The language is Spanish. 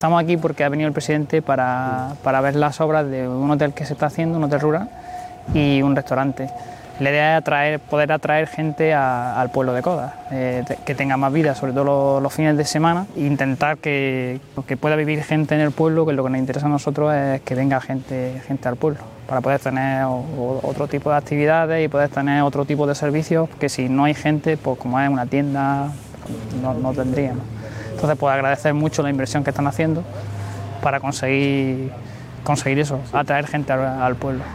Estamos aquí porque ha venido el presidente para ver las obras de un hotel que se está haciendo, un hotel rural y un restaurante. La idea es poder atraer gente al pueblo de Codas, que tenga más vida, sobre todo los fines de semana, e intentar que pueda vivir gente en el pueblo, que lo que nos interesa a nosotros es que venga gente al pueblo, para poder tener otro tipo de actividades y poder tener otro tipo de servicios, que si no hay gente, pues como es una tienda, no tendríamos. Entonces, pues agradecer mucho la inversión que están haciendo para conseguir eso, atraer gente al pueblo.